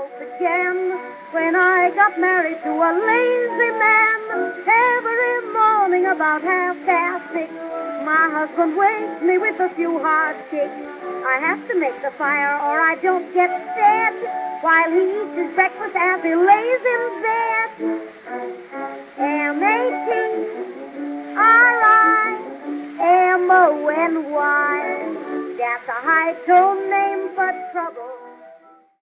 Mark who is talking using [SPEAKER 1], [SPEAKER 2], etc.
[SPEAKER 1] troubles began when I got married to a lazy man. Every morning about 6:30, my husband wakes me with a few hard kicks. I have to make the fire or I don't get fed while he eats his breakfast as he lays in bed. M-A-T-R-I-M-O-N-Y. That's a high tone name for trouble.